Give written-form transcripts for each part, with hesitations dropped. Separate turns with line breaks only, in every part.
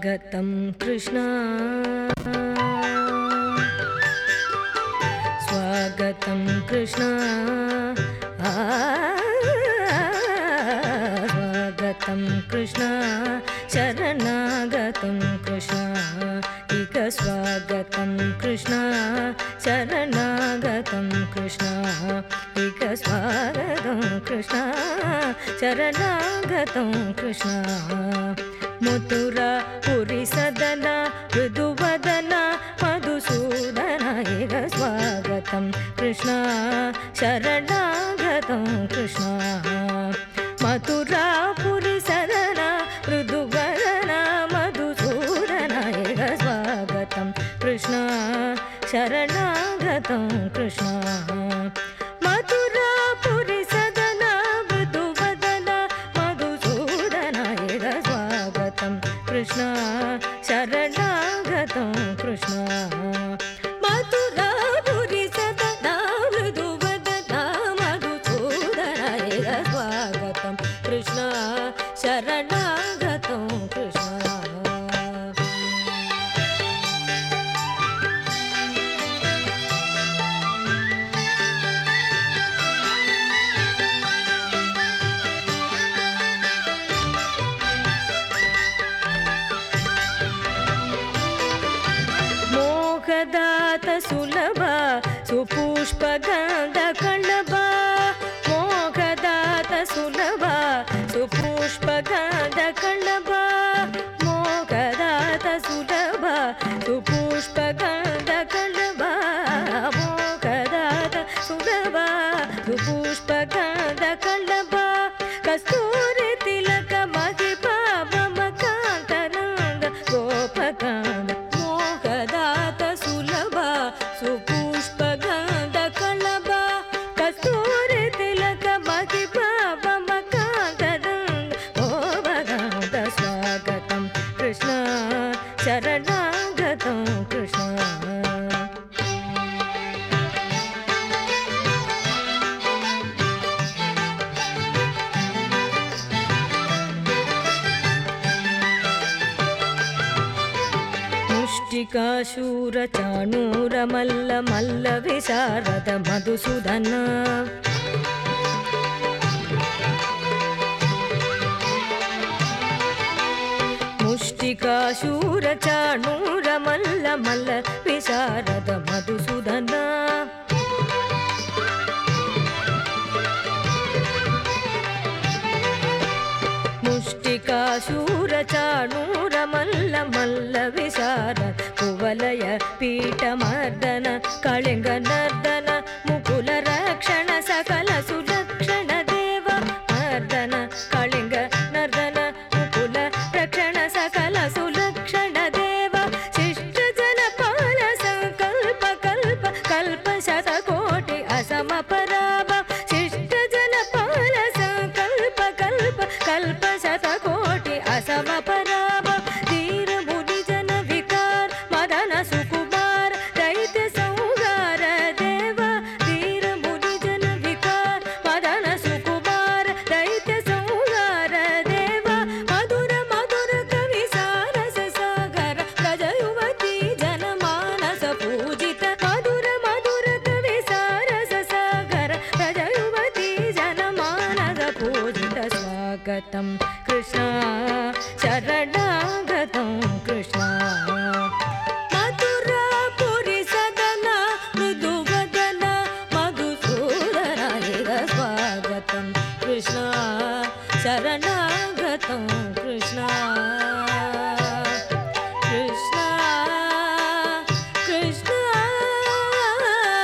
स्वागतं कृष्णा स्वागतं कृष्णा स्वागतं कृष्णा शरणागतं कृष्णा इक स्वागतं कृष्णा शरणागतं कृष्णा इक स्वागतं कृष्णा शरणागतं कृष्णा मथुरा पुरी सदना मृदुवदना मधुसूदना एक स्वागतं कृष्णा शरणागतं कृष्णा मथुरा पुरी सदना मृदुवदना मधुसूदना एक स्वागतं कृष्णा शरणागतं कृष्णा मथुरा पुरी सदना मृदुवदना मधुसूदना एक स्वागतं कृष्णा शरणागतं कृष्णा मथुरा पुरी सदना मृदुवदना मधुसूदना एक स्वागतं कृष्णा शरणागतं कृष्णा मोहदात सुलभ सुपुष्पगन्ध कण्डभ मोहदात सुलभ सुपुष्पगन्ध कण्डभ मोहदात सुलभ सुपुष्पगन्ध कण्डभ मोहदात सुलभ सुपुष्पगन्ध कण्डभ कस्तूरी तिलक महिपा ममकान्तनन्द गोपकान्द मोहदात सुलभ सुपुष्पगन्ध कण्डभ कस्तूरी तिलक महिपा ममकान्तनन्द गोपकान्द स्वागतं कृष्णा शरणागतं कृष्णा मुष्टिकाशूर चाणूर मल्ल मल्ल विशारद मधुसूदन मुष्टिकाशूर चाणूर मल्ल मल्ल विशारद मधुसूदन मुष्टिकाशूर चाणूर मल्ल मल्ल विशारद कुवलय पीठमर्दन कलिंग नर्दन मुकुल रक्षण सकल सुलक्षण देव मर्दन कलिंग नर्दन मुकुल रक्षण सकल सुलक्षण देव शिष्ट जनपाल संकल्प कल्प कल्प शतकोटि असम पराभ शिष्ट जनपाल संकल्प कल्प कल्प शतकोटि असम पराभ धीर मुनि जन विकार मदन सुकुमार दैत्य संहार देव धीर मुनि जन विकार मदन सुकुमार दैत्य संहार देव मधुर मधुर कवि सारस सागर ब्रज युवती जन मानस पूजित मधुर मधुर कवि सारस सागर ब्रज युवती जन मानस पूजित स्वागतं कृष्णा शरणागतं कृष्णा मथुरा पुरी सदना मृदुवदना मधुसूदना एक स्वागतं कृष्णा शरणागतं कृष्णा कृष्णा कृष्णा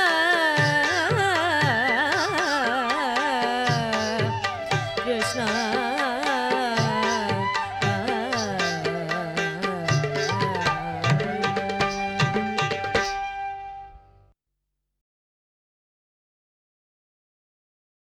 कृष्णा